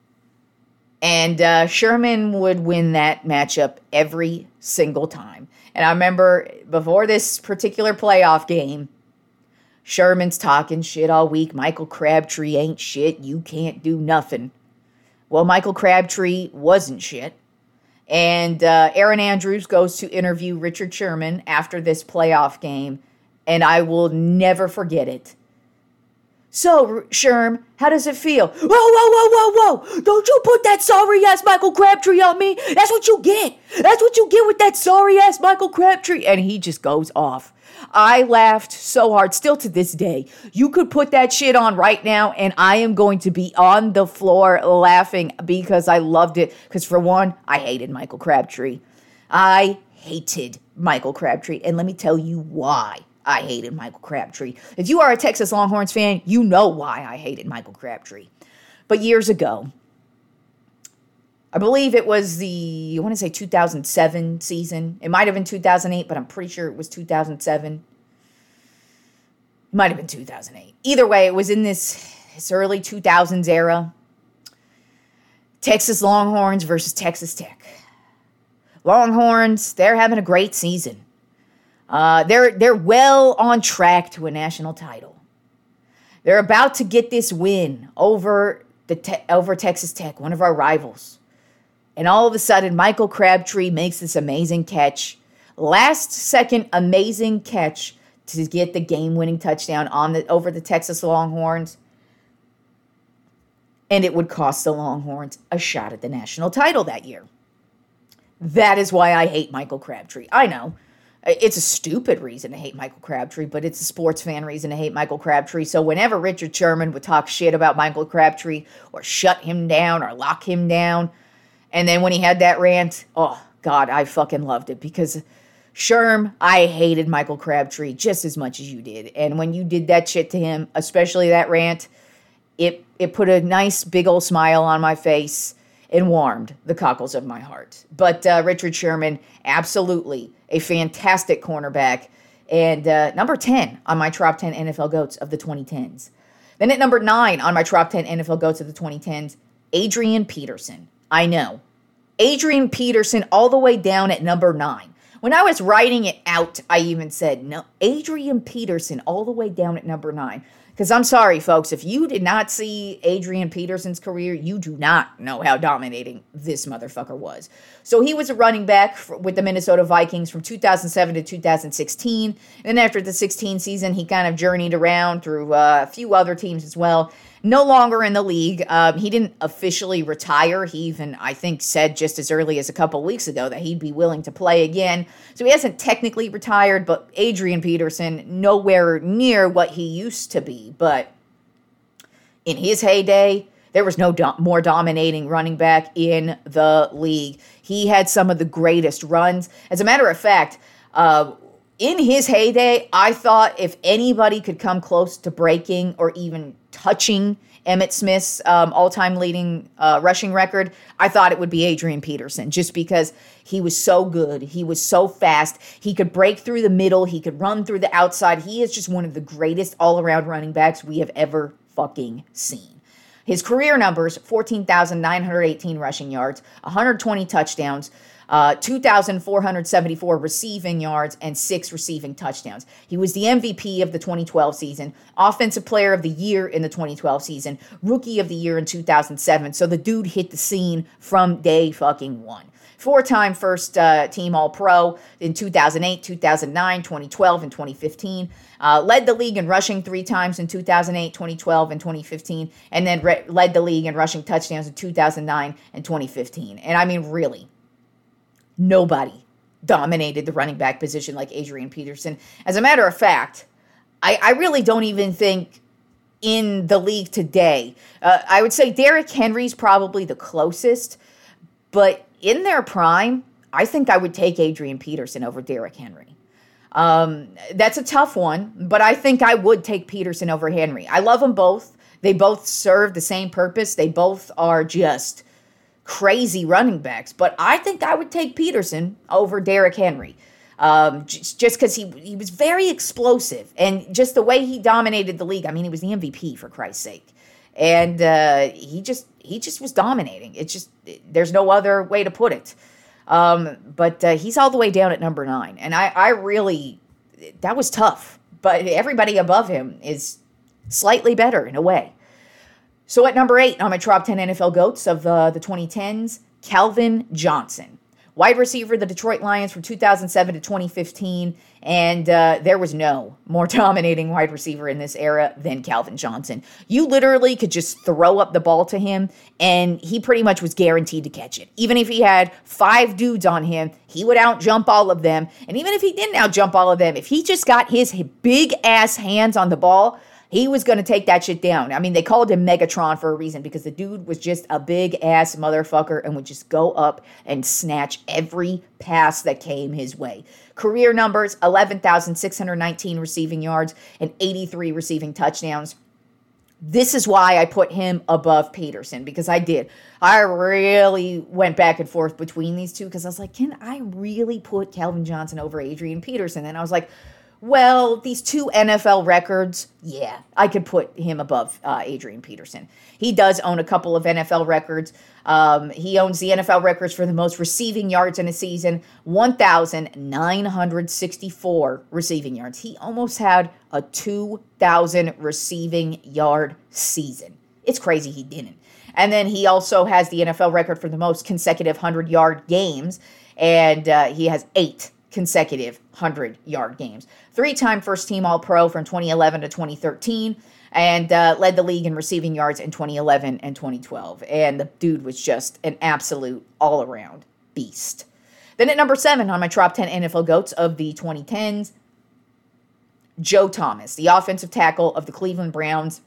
A: And uh, Sherman would win that matchup every single time. And I remember before this particular playoff game, Sherman's talking shit all week. Michael Crabtree ain't shit. You can't do nothing. Well, Michael Crabtree wasn't shit. And uh, Aaron Andrews goes to interview Richard Sherman after this playoff game, and I will never forget it. So, Sherm, how does it feel? Whoa, whoa, whoa, whoa, whoa. Don't you put that sorry-ass Michael Crabtree on me. That's what you get. That's what you get with that sorry-ass Michael Crabtree. And he just goes off. I laughed so hard, still to this day. You could put that shit on right now, and I am going to be on the floor laughing because I loved it. Because, for one, I hated Michael Crabtree. I hated Michael Crabtree, and let me tell you why. I hated Michael Crabtree. If you are a Texas Longhorns fan, you know why I hated Michael Crabtree. But years ago, I believe it was the, I want to say two thousand seven season. It might have been two thousand eight, but I'm pretty sure it was two thousand seven. It might have been two thousand eight. Either way, it was in this, this early two thousands era. Texas Longhorns versus Texas Tech. Longhorns, they're having a great season. Uh, they're they're well on track to a national title. They're about to get this win over the te- over Texas Tech, one of our rivals. And all of a sudden, Michael Crabtree makes this amazing catch, last second amazing catch to get the game-winning touchdown on the over the Texas Longhorns. And it would cost the Longhorns a shot at the national title that year. That is why I hate Michael Crabtree. I know. It's a stupid reason to hate Michael Crabtree, but it's a sports fan reason to hate Michael Crabtree. So whenever Richard Sherman would talk shit about Michael Crabtree or shut him down or lock him down, and then when he had that rant, oh, God, I fucking loved it because Sherm, I hated Michael Crabtree just as much as you did. And when you did that shit to him, especially that rant, it it put a nice big old smile on my face and warmed the cockles of my heart. But uh, Richard Sherman, absolutely a fantastic cornerback, and uh, number ten on my top ten N F L GOATs of the twenty tens. Then at number nine on my top ten N F L GOATs of the twenty tens, Adrian Peterson. I know. Adrian Peterson all the way down at number nine. When I was writing it out, I even said, no, Adrian Peterson all the way down at number nine. Because I'm sorry, folks, if you did not see Adrian Peterson's career, you do not know how dominating this motherfucker was. So he was a running back for, with the Minnesota Vikings from two thousand seven to two thousand sixteen. And then after the sixteen season, he kind of journeyed around through uh, a few other teams as well. No longer in the league. Um, he didn't officially retire. He even, I think, said just as early as a couple weeks ago that he'd be willing to play again. So he hasn't technically retired, but Adrian Peterson, nowhere near what he used to be. But in his heyday, there was no do- more dominating running back in the league. He had some of the greatest runs. As a matter of fact, uh, in his heyday, I thought if anybody could come close to breaking or even touching Emmitt Smith's um, all-time leading uh, rushing record, I thought it would be Adrian Peterson, just because he was so good. He was so fast. He could break through the middle. He could run through the outside. He is just one of the greatest all-around running backs we have ever fucking seen. His career numbers, fourteen thousand nine hundred eighteen rushing yards, one hundred twenty touchdowns, Uh, two thousand four hundred seventy-four receiving yards, and six receiving touchdowns. He was the M V P of the twenty twelve season, Offensive Player of the Year in the twenty twelve season, Rookie of the Year in two thousand seven. So the dude hit the scene from day fucking one. Four-time first uh, team All-Pro in two thousand eight, two thousand nine, twenty twelve, and twenty fifteen. Uh, led the league in rushing three times in two thousand eight, twenty twelve, and twenty fifteen. And then re- led the league in rushing touchdowns in two thousand nine and twenty fifteen. And I mean, really, nobody dominated the running back position like Adrian Peterson. As a matter of fact, I, I really don't even think in the league today, uh, I would say Derrick Henry's probably the closest, but in their prime, I think I would take Adrian Peterson over Derrick Henry. Um, that's a tough one, but I think I would take Peterson over Henry. I love them both. They both serve the same purpose. They both are just crazy running backs, but I think I would take Peterson over Derrick Henry. Um, just because he he was very explosive, and just the way he dominated the league. I mean, he was the M V P, for Christ's sake, and uh, he just he just was dominating. It's just, there's no other way to put it. Um, but uh, he's all the way down at number nine, and I I really, that was tough. But everybody above him is slightly better in a way. So at number eight on my top ten N F L GOATs of uh, the twenty tens, Calvin Johnson. Wide receiver, the Detroit Lions from two thousand seven to twenty fifteen, and uh, there was no more dominating wide receiver in this era than Calvin Johnson. You literally could just throw up the ball to him, and he pretty much was guaranteed to catch it. Even if he had five dudes on him, he would out-jump all of them, and even if he didn't out-jump all of them, if he just got his big-ass hands on the ball, he was going to take that shit down. I mean, they called him Megatron for a reason because the dude was just a big-ass motherfucker and would just go up and snatch every pass that came his way. Career numbers, eleven thousand six hundred nineteen receiving yards and eighty-three receiving touchdowns. This is why I put him above Peterson, because I did. I really went back and forth between these two because I was like, can I really put Calvin Johnson over Adrian Peterson? And I was like, well, these two N F L records, yeah, I could put him above uh, Adrian Peterson. He does own a couple of N F L records. Um, he owns the N F L records for the most receiving yards in a season, one thousand nine hundred sixty-four receiving yards. He almost had a two thousand receiving yard season. It's crazy he didn't. And then he also has the N F L record for the most consecutive hundred-yard games, and uh, he has eight consecutive hundred-yard games. Three-time first-team All-Pro from twenty eleven to twenty thirteen, and uh, led the league in receiving yards in twenty eleven and twenty twelve. And the dude was just an absolute all-around beast. Then at number seven on my top ten N F L GOATs of the twenty tens, Joe Thomas, the offensive tackle of the Cleveland Browns.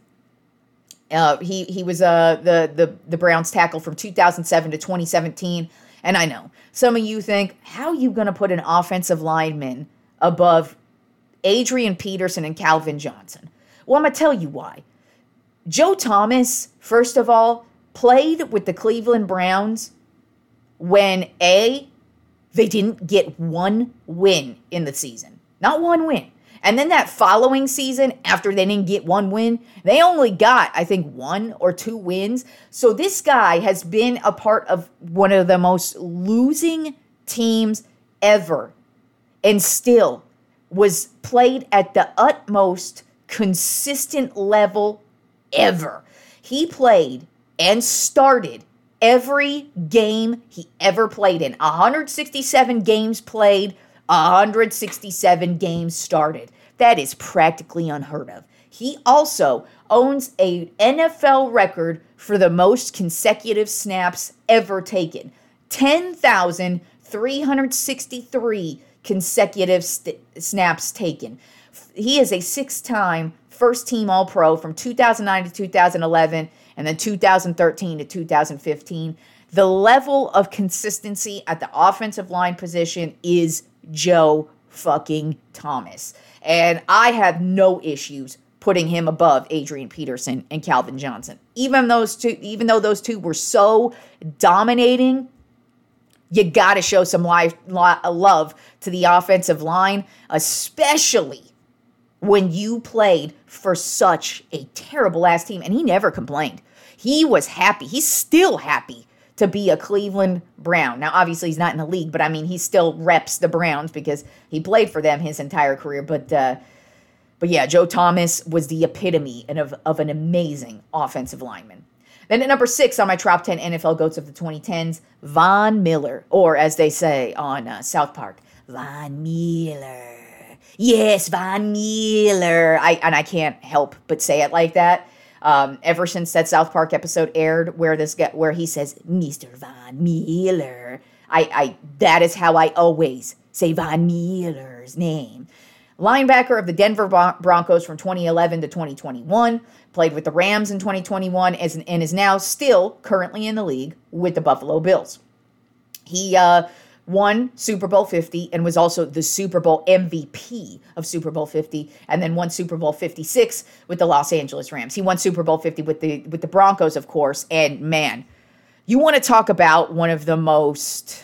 A: Uh, he he was uh, the, the, the Browns tackle from two thousand seven to twenty seventeen. And I know, some of you think, how are you going to put an offensive lineman above Adrian Peterson and Calvin Johnson? Well, I'm going to tell you why. Joe Thomas, first of all, played with the Cleveland Browns when, A, they didn't get one win in the season. Not one win. And then that following season, after they didn't get one win, they only got, I think, one or two wins. So this guy has been a part of one of the most losing teams ever, and still was played at the utmost consistent level ever. He played and started every game he ever played in. one hundred sixty-seven games played, one hundred sixty-seven games started. That is practically unheard of. He also owns an N F L record for the most consecutive snaps ever taken. ten thousand three hundred sixty-three consecutive st- snaps taken. He is a six-time first-team All-Pro from two thousand nine to two thousand eleven and then two thousand thirteen to two thousand fifteen. The level of consistency at the offensive line position is Joe fucking Thomas. And I have no issues putting him above Adrian Peterson and Calvin Johnson. Even those two, even though those two were so dominating, you got to show some life, love to the offensive line, especially when you played for such a terrible-ass team. And he never complained. He was happy. He's still happy to be a Cleveland Brown. Now, obviously, he's not in the league, but I mean, he still reps the Browns because he played for them his entire career. But, uh, but yeah, Joe Thomas was the epitome of, of an amazing offensive lineman. Then at number six on my top ten N F L GOATs of the twenty tens, Von Miller, or as they say on uh, South Park, Von Miller. Yes, Von Miller. I, and I can't help but say it like that. Um, ever since that South Park episode aired where this guy, where he says, Mister Von Miller, I, I, that is how I always say Von Miller's name. Linebacker of the Denver Broncos from twenty eleven to twenty twenty-one, played with the Rams in twenty twenty-one as, and is now still currently in the league with the Buffalo Bills. He, uh, won Super Bowl fifty and was also the Super Bowl M V P of Super Bowl fifty, and then won Super Bowl fifty-six with the Los Angeles Rams. He won Super Bowl fifty with the with the Broncos, of course, and man, you want to talk about one of the most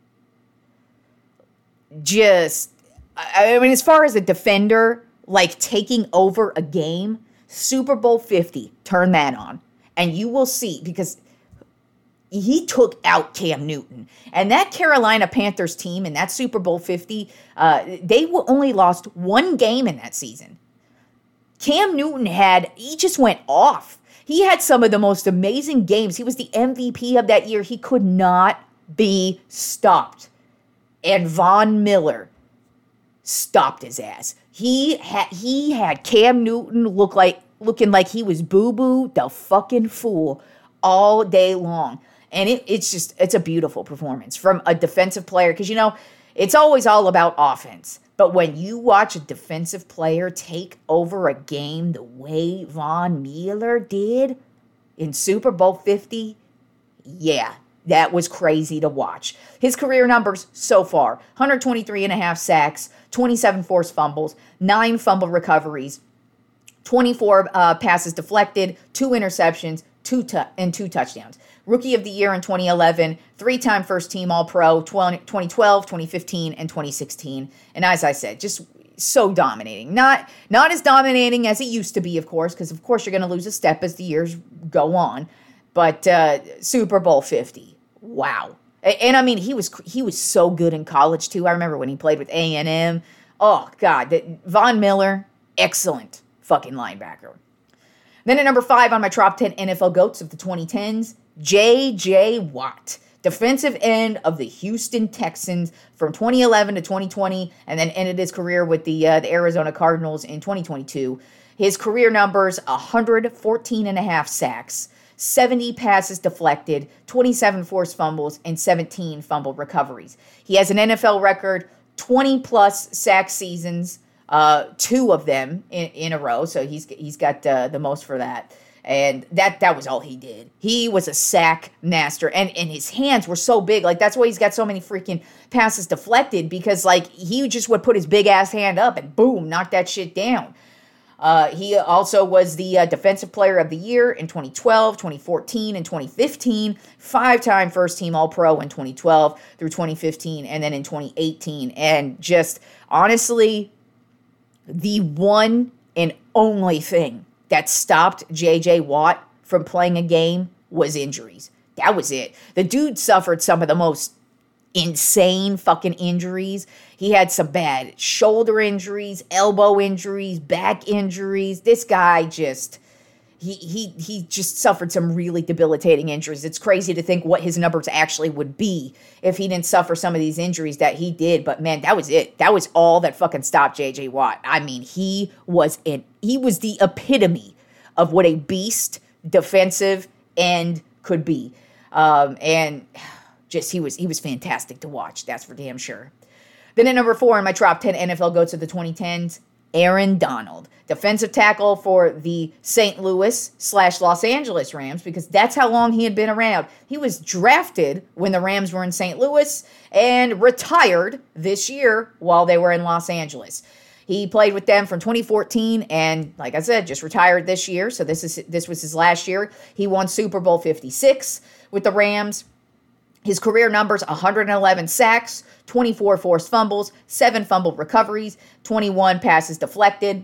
A: just, I mean, as far as a defender, like taking over a game, Super Bowl fifty, turn that on, and you will see, because he took out Cam Newton. And that Carolina Panthers team in that Super Bowl fifty, uh, they only lost one game in that season. Cam Newton had, he just went off. He had some of the most amazing games. He was the M V P of that year. He could not be stopped. And Von Miller stopped his ass. He had he had Cam Newton look like looking like he was boo-boo the fucking fool all day long. And it, it's just, it's a beautiful performance from a defensive player. Because, you know, it's always all about offense. But when you watch a defensive player take over a game the way Von Miller did in Super Bowl fifty, yeah, that was crazy to watch. His career numbers so far, one hundred twenty-three and a half sacks, twenty-seven forced fumbles, nine fumble recoveries, twenty-four uh, passes deflected, two interceptions, two tu- and two touchdowns. Rookie of the Year in twenty eleven, three-time first-team All-Pro, twenty twelve, twenty fifteen, and twenty sixteen. And as I said, just so dominating. Not not as dominating as it used to be, of course, because, of course, you're going to lose a step as the years go on. But uh, Super Bowl fifty, wow. And, and, I mean, he was he was so good in college, too. I remember when he played with A and M. Oh, God. The, Von Miller, excellent fucking linebacker. Then at number five on my top ten N F L GOATs of the twenty tens, J J. Watt, defensive end of the Houston Texans from twenty eleven to twenty twenty, and then ended his career with the, uh, the Arizona Cardinals in twenty twenty-two. His career numbers, one hundred fourteen and a half sacks, seventy passes deflected, twenty-seven forced fumbles, and seventeen fumble recoveries. He has an N F L record, twenty-plus sack seasons, uh, two of them in, in a row, so he's he's got uh, the most for that. And that that was all he did. He was a sack master. And, and his hands were so big. Like, that's why he's got so many freaking passes deflected. Because, like, he just would put his big-ass hand up and, boom, knock that shit down. Uh, he also was the uh, Defensive Player of the Year in twenty twelve, twenty fourteen, and twenty fifteen. Five-time first-team All-Pro in twenty twelve through twenty fifteen. And then in twenty eighteen. And just, honestly, the one and only thing that stopped J J. Watt from playing a game was injuries. That was it. The dude suffered some of the most insane fucking injuries. He had some bad shoulder injuries, elbow injuries, back injuries. This guy just, he he he just suffered some really debilitating injuries. It's crazy to think what his numbers actually would be if he didn't suffer some of these injuries that he did. But man, that was it. That was all that fucking stopped J J. Watt. I mean, he was an he was the epitome of what a beast defensive end could be. Um, and just he was he was fantastic to watch. That's for damn sure. Then at number four in my top ten N F L GOATs of the twenty tens, Aaron Donald, defensive tackle for the Saint Louis slash Los Angeles Rams, because that's how long he had been around. He was drafted when the Rams were in Saint Louis and retired this year while they were in Los Angeles. He played with them from twenty fourteen and, like I said, just retired this year. So this is this was his last year. He won Super Bowl fifty-six with the Rams. His career numbers, one hundred eleven sacks, twenty-four forced fumbles, seven fumble recoveries, twenty-one passes deflected.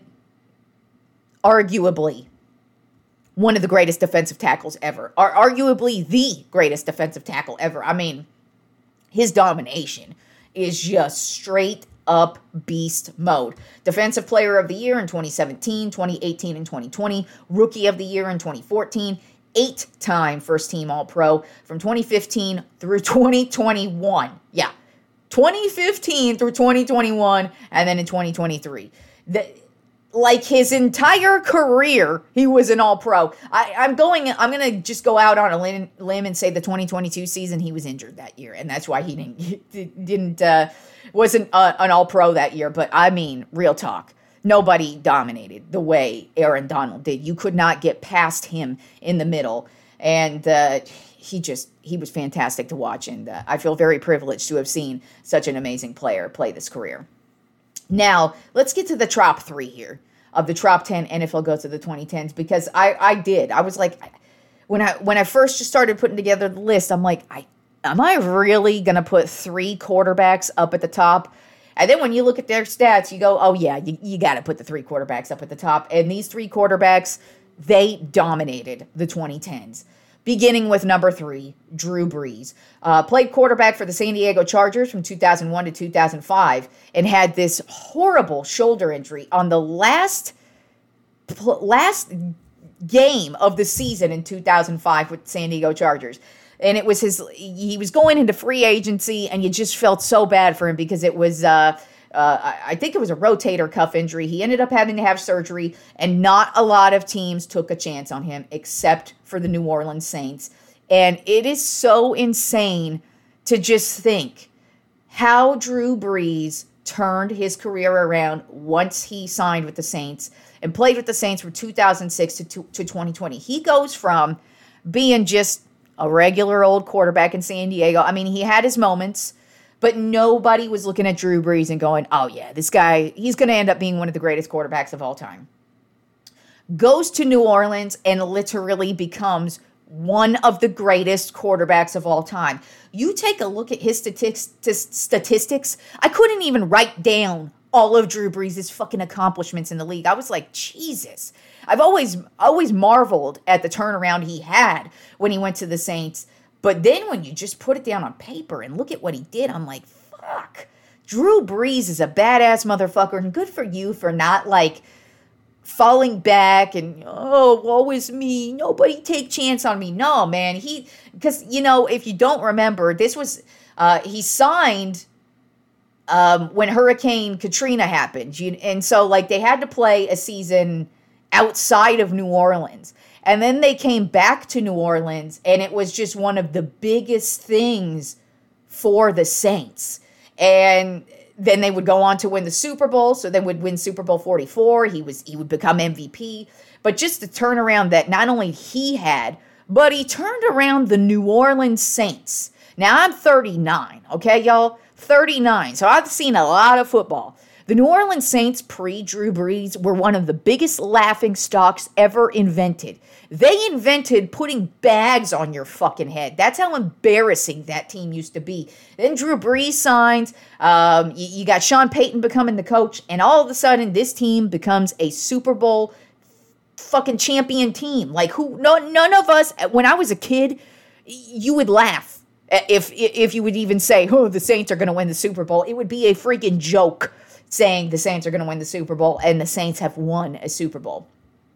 A: Arguably one of the greatest defensive tackles ever. Or arguably the greatest defensive tackle ever. I mean, his domination is just straight up beast mode. Defensive Player of the Year in twenty seventeen, twenty eighteen, and twenty twenty. Rookie of the Year in twenty fourteen. Eight-time first-team All-Pro from twenty fifteen through twenty twenty-one. Yeah, twenty fifteen through twenty twenty-one, and then in twenty twenty-three. The, like his entire career, he was an All-Pro. I, I'm going. I'm gonna just go out on a limb, limb and say the twenty twenty-two season he was injured that year, and that's why he didn't didn't uh, wasn't uh, an All-Pro that year. But I mean, real talk. Nobody dominated the way Aaron Donald did. You could not get past him in the middle. And uh, he just, he was fantastic to watch. And uh, I feel very privileged to have seen such an amazing player play this career. Now, let's get to the top three here of the top ten N F L GOATs of the twenty tens. Because I, I did. I was like, when I when I first just started putting together the list, I'm like, I am I really going to put three quarterbacks up at the top? And then when you look at their stats, you go, oh, yeah, you, you got to put the three quarterbacks up at the top. And these three quarterbacks, they dominated the twenty tens. Beginning with number three, Drew Brees. Uh, played quarterback for the San Diego Chargers from two thousand one to two thousand five and had this horrible shoulder injury on the last, last game of the season in two thousand five with San Diego Chargers. And it was his, he was going into free agency, and you just felt so bad for him because it was, uh, uh, I think it was a rotator cuff injury. He ended up having to have surgery, and not a lot of teams took a chance on him except for the New Orleans Saints. And it is so insane to just think how Drew Brees turned his career around once he signed with the Saints and played with the Saints from two thousand six to, to twenty twenty. He goes from being just a regular old quarterback in San Diego. I mean, he had his moments, but nobody was looking at Drew Brees and going, oh yeah, this guy, he's going to end up being one of the greatest quarterbacks of all time. Goes to New Orleans and literally becomes one of the greatest quarterbacks of all time. You take a look at his statistics. I couldn't even write down all of Drew Brees' fucking accomplishments in the league. I was like, Jesus. I've always, always marveled at the turnaround he had when he went to the Saints. But then when you just put it down on paper and look at what he did, I'm like, fuck. Drew Brees is a badass motherfucker, and good for you for not, like, falling back and, oh, woe is me. Nobody take chance on me. No, man. He, because, you know, if you don't remember, this was, uh, he signed um, when Hurricane Katrina happened. You, and so, like, they had to play a season outside of New Orleans. And then they came back to New Orleans, and it was just one of the biggest things for the Saints. And then they would go on to win the Super Bowl, so they would win Super Bowl forty-four. He was he would become M V P. But just the turnaround that not only he had, but he turned around the New Orleans Saints. Now, I'm thirty-nine, okay, y'all? thirty-nine. So I've seen a lot of football. The New Orleans Saints pre-Drew Brees were one of the biggest laughing stocks ever invented. They invented putting bags on your fucking head. That's how embarrassing that team used to be. Then Drew Brees signs. Um, you, you got Sean Payton becoming the coach. And all of a sudden, this team becomes a Super Bowl fucking champion team. Like, who? No, none of us, when I was a kid, you would laugh. If, if you would even say, oh, the Saints are going to win the Super Bowl. It would be a freaking joke saying the Saints are going to win the Super Bowl, and the Saints have won a Super Bowl.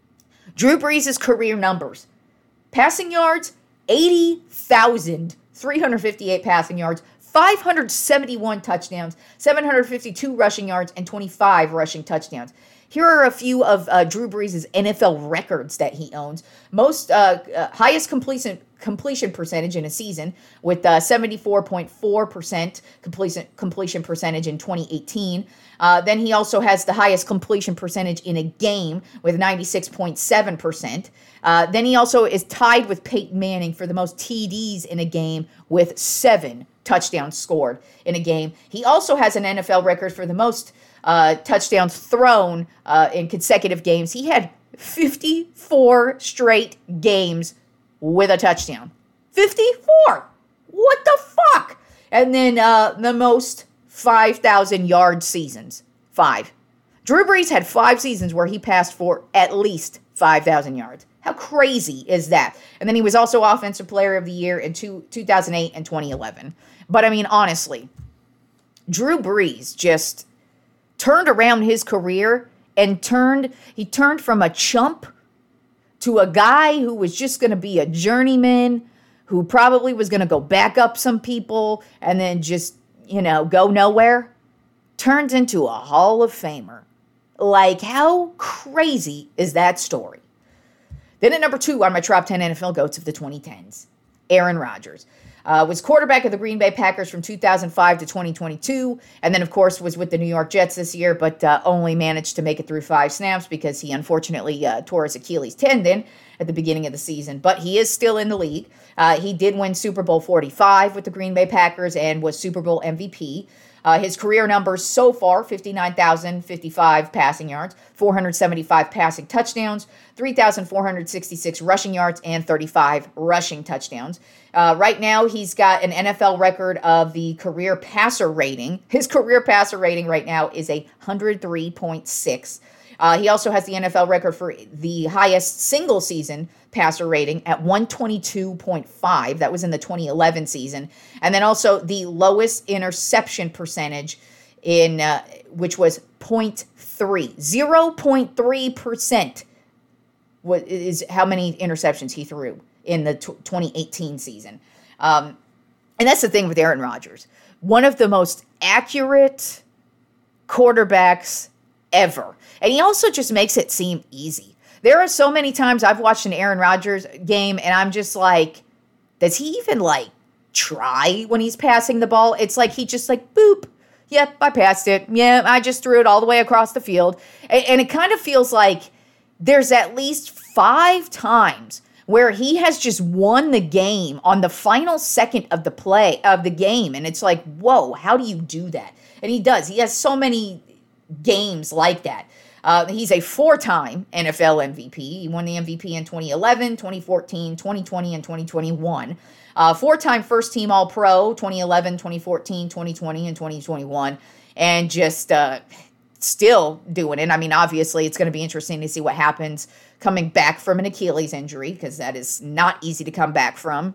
A: Drew Brees' career numbers. Passing yards, eighty thousand three hundred fifty-eight passing yards, five hundred seventy-one touchdowns, seven hundred fifty-two rushing yards, and twenty-five rushing touchdowns. Here are a few of uh, Drew Brees' N F L records that he owns. Most uh, uh, highest completion completion percentage in a season with uh, seventy-four point four percent completion completion percentage in twenty eighteen. Uh, then he also has the highest completion percentage in a game with ninety-six point seven percent. Uh, then he also is tied with Peyton Manning for the most T Ds in a game with seven touchdowns scored in a game. He also has an N F L record for the most uh, touchdowns thrown uh, in consecutive games. He had fifty-four straight games with a touchdown. fifty-four! What the fuck? And then uh, the most five thousand yard seasons. Five. Drew Brees had five seasons where he passed for at least five thousand yards. How crazy is that? And then he was also Offensive Player of the Year in two, two thousand eight and twenty eleven. But I mean, honestly, Drew Brees just turned around his career and turned, he turned from a chump to a guy who was just going to be a journeyman, who probably was going to go back up some people and then just, you know, go nowhere, turns into a Hall of Famer. Like, how crazy is that story? Then at number two on my top ten N F L GOATs of the twenty tens, Aaron Rodgers. Uh, was quarterback of the Green Bay Packers from two thousand five to twenty twenty-two, and then, of course, was with the New York Jets this year, but uh, only managed to make it through five snaps because he unfortunately uh, tore his Achilles tendon at the beginning of the season. But he is still in the league. Uh, he did win Super Bowl forty-five with the Green Bay Packers and was Super Bowl M V P. Uh, his career numbers so far, fifty-nine thousand fifty-five passing yards, four hundred seventy-five passing touchdowns, three thousand four hundred sixty-six rushing yards, and thirty-five rushing touchdowns. Uh, right now, he's got an N F L record of the career passer rating. His career passer rating right now is a one hundred three point six. Uh, he also has the N F L record for the highest single season passer rating at one twenty-two point five. That was in the twenty eleven season. And then also the lowest interception percentage in uh, which was zero point three. zero point three percent what is how many interceptions he threw in the twenty eighteen season. Um, and that's the thing with Aaron Rodgers. One of the most accurate quarterbacks ever. And he also just makes it seem easy. There are so many times I've watched an Aaron Rodgers game and I'm just like, does he even like try when he's passing the ball? It's like he just like, boop. Yep, I passed it. Yeah, I just threw it all the way across the field. And, and it kind of feels like there's at least five times where he has just won the game on the final second of the play of the game. And it's like, whoa, how do you do that? And he does. He has so many games like that. Uh, he's a four-time N F L M V P. He won the M V P in twenty eleven, twenty fourteen, twenty twenty, and twenty twenty-one. Uh, four-time first-team All-Pro, twenty eleven, twenty fourteen, twenty twenty, and twenty twenty-one. And just uh, still doing it. I mean, obviously, it's going to be interesting to see what happens coming back from an Achilles injury, because that is not easy to come back from.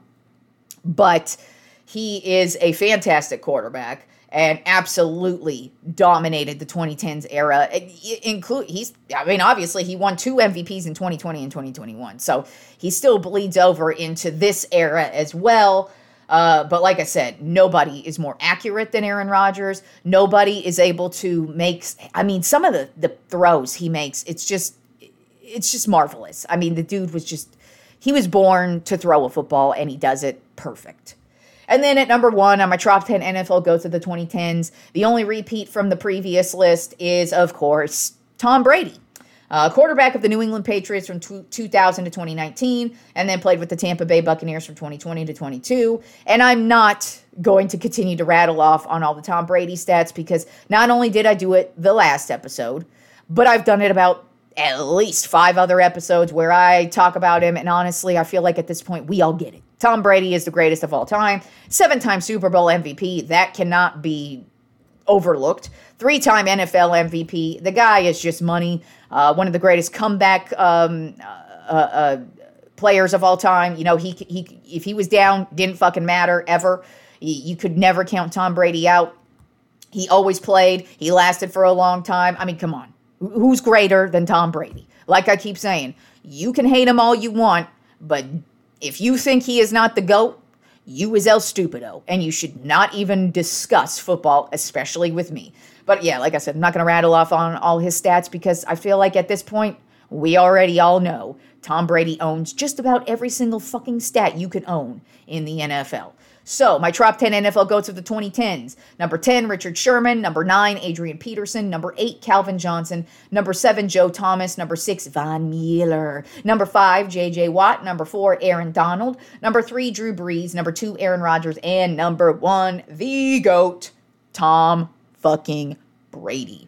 A: But he is a fantastic quarterback and absolutely dominated the twenty tens era. Include he's, I mean, obviously he won two M V Ps in twenty twenty and twenty twenty-one, so he still bleeds over into this era as well. Uh, but like I said, nobody is more accurate than Aaron Rodgers. Nobody is able to make. I mean, some of the the throws he makes, it's just, it's just marvelous. I mean, the dude was just, he was born to throw a football, and he does it perfect. And then at number one on my top ten N F L GOATs of the twenty tens, the only repeat from the previous list is, of course, Tom Brady, uh, quarterback of the New England Patriots from two thousand to twenty nineteen, and then played with the Tampa Bay Buccaneers from twenty twenty to twenty-two. And I'm not going to continue to rattle off on all the Tom Brady stats, because not only did I do it the last episode, but I've done it about at least five other episodes where I talk about him, and honestly, I feel like at this point, we all get it. Tom Brady is the greatest of all time. Seven-time Super Bowl M V P. That cannot be overlooked. Three-time N F L M V P. The guy is just money. Uh, one of the greatest comeback um, uh, uh, players of all time. You know, he he if he was down, didn't fucking matter ever. You, you could never count Tom Brady out. He always played. He lasted for a long time. I mean, come on. Who's greater than Tom Brady? Like I keep saying, you can hate him all you want, but if you think he is not the GOAT, you is El Stupido, and you should not even discuss football, especially with me. But yeah, like I said, I'm not going to rattle off on all his stats, because I feel like at this point, we already all know Tom Brady owns just about every single fucking stat you could own in the N F L. So, my top ten N F L GOATs of the twenty tens. Number ten, Richard Sherman. Number nine, Adrian Peterson. Number eight, Calvin Johnson. Number seven, Joe Thomas. Number six, Von Miller. Number five, J J Watt. Number four, Aaron Donald. Number three, Drew Brees. Number two, Aaron Rodgers. And number one, the GOAT, Tom fucking Brady.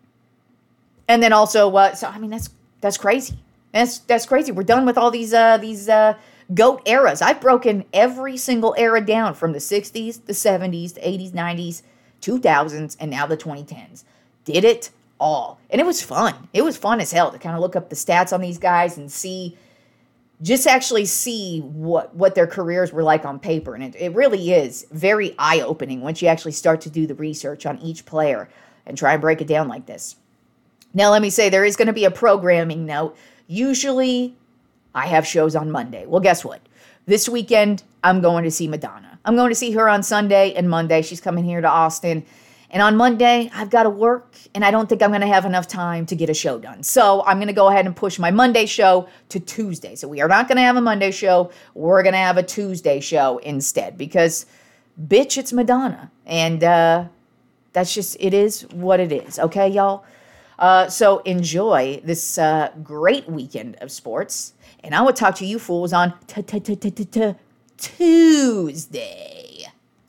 A: And then also, uh, so I mean, that's that's crazy. That's that's crazy. We're done with all these uh, these uh, GOAT eras. I've broken every single era down, from the sixties, the seventies, the eighties, nineties, two thousands, and now the twenty tens. Did it all. And it was fun. It was fun as hell to kind of look up the stats on these guys and see, just actually see what, what their careers were like on paper. And it, it really is very eye-opening once you actually start to do the research on each player and try and break it down like this. Now, let me say, there is going to be a programming note. Usually, I have shows on Monday. Well, guess what? This weekend, I'm going to see Madonna. I'm going to see her on Sunday and Monday. She's coming here to Austin. And on Monday, I've got to work, and I don't think I'm going to have enough time to get a show done. So I'm going to go ahead and push my Monday show to Tuesday. So we are not going to have a Monday show. We're going to have a Tuesday show instead, because, bitch, it's Madonna. And uh, that's just, it is what it is. Okay, y'all? Uh, so enjoy this uh, great weekend of sports. And I will talk to you fools on Tuesday.